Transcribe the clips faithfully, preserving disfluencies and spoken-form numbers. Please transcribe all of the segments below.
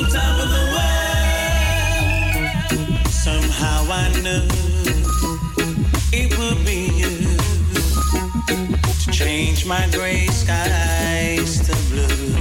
top of the world. Somehow I knew it would be you to change my gray skies to blue.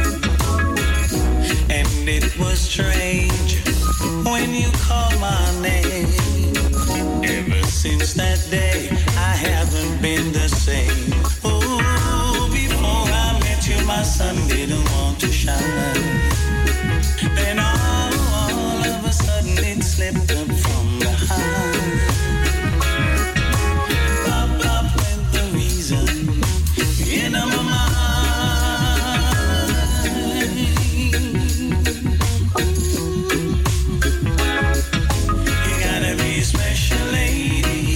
And it was strange when you called my name. Ever since that day, I haven't been the same. Oh, before I met you, my sun didn't want to shine. Then all, all of a sudden it slipped up from behind. Up, up went the reason in my mind. You gotta be a special lady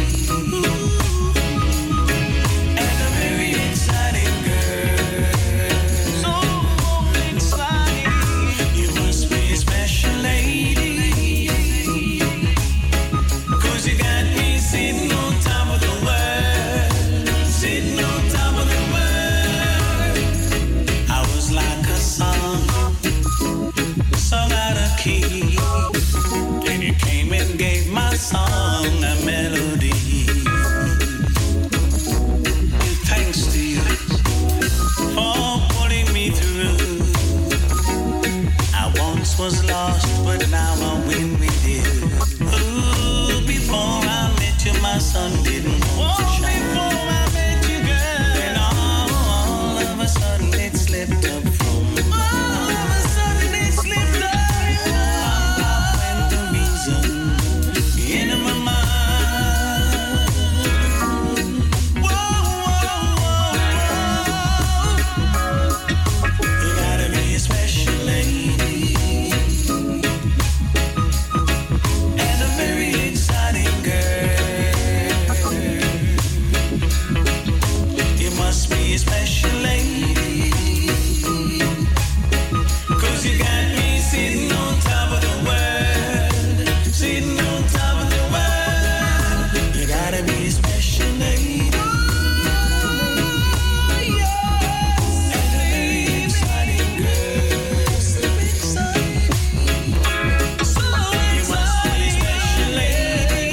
and a very exciting girl. So exciting. You must be a special lady, 'cause you got me sitting on top of the world, sitting on top of the world. I was like a song, sung out of key, and you came and gave my song a melody. And thanks to you for pulling me through. I once was lost, but now I'm win with you. Ooh, before I met you, my sun didn't want to shine. Before I met you, girl, then all, all of a sudden it slipped up from me. All of a sudden it slipped up. When the reason in my mind. Whoa, whoa, whoa. You gotta be a special lady and a very exciting girl. You must be a special lady, 'cause you got me sitting on top of the world, sitting on top of the world. You gotta be a special lady and a very exciting girl. So exciting. You must be a special lady.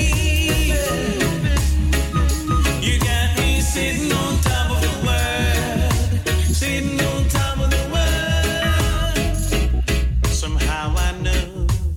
You got me sitting on top of the world, sitting on top of the world. Somehow I know.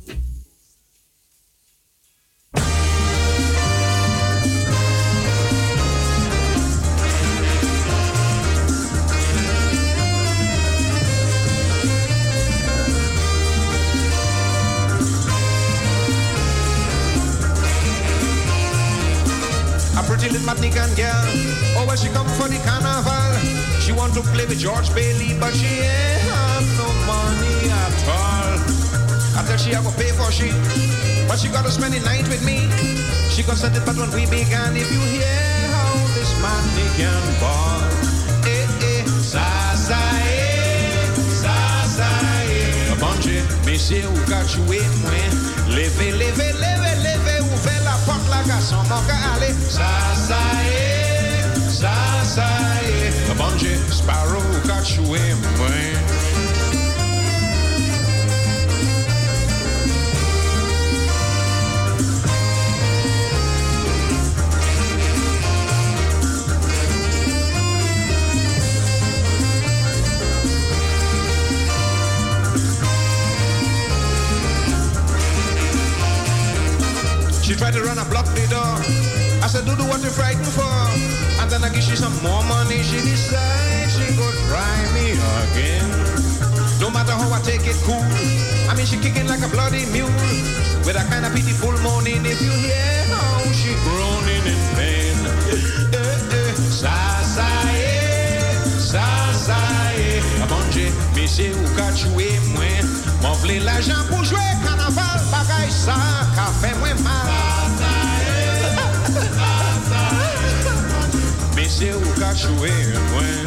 A pretty little Martinican girl. Oh, well, she come for the carnival. She want to play with George Bailey, but she ain't have no money at all. I tell she I go pay for she, but she gotta spend the night with me. She gon' set it but when we began. If you hear how this Martinican ball, eh eh, sa sa eh, sa sa eh. Bon Dieu, monsieur, ou ka choué mwen. Levez, levez, levez, levez, ouvrez la porte, la garçon, mon ka aller. Sa sa eh, sa sa eh. Bon Dieu, Sparrow, ou ka choué mwen. She tried to run and block the door. I said, Dudu, what you frightened for? And then I give she some more money. She decides she go try me again. No matter how I take it cool, I mean, she kicking like a bloody mule with a kind of pitiful moaning. If you hear how she groaning in pain. Eh, eh, sa, sa, eh, sa, sa, eh. Ah, bon Dieu, monsieur, ou ka choué mwen. M'en vle l'argent pour jouer carnaval. Bagay sa, ka fait mwen mal. Monsieur, ou ka choué mwen.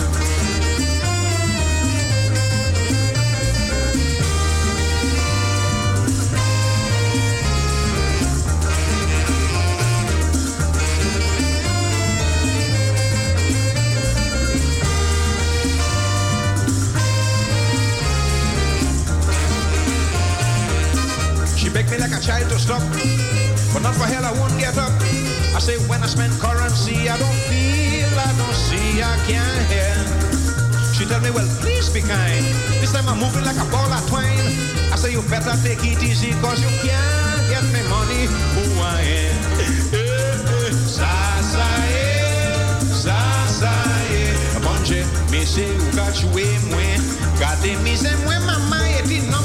me like a child to stop, but not for hell I won't get up. I say when I spend currency, I don't feel, I don't see, I can't hear. She tell me, well, please be kind. This time I'm moving like a ball of twine. I say you better take it easy, cause you can't get me money. Who I am. Sasa eh, sasa eh. Bonje, me say you got you way mwen. Gade me say mwen mama eti non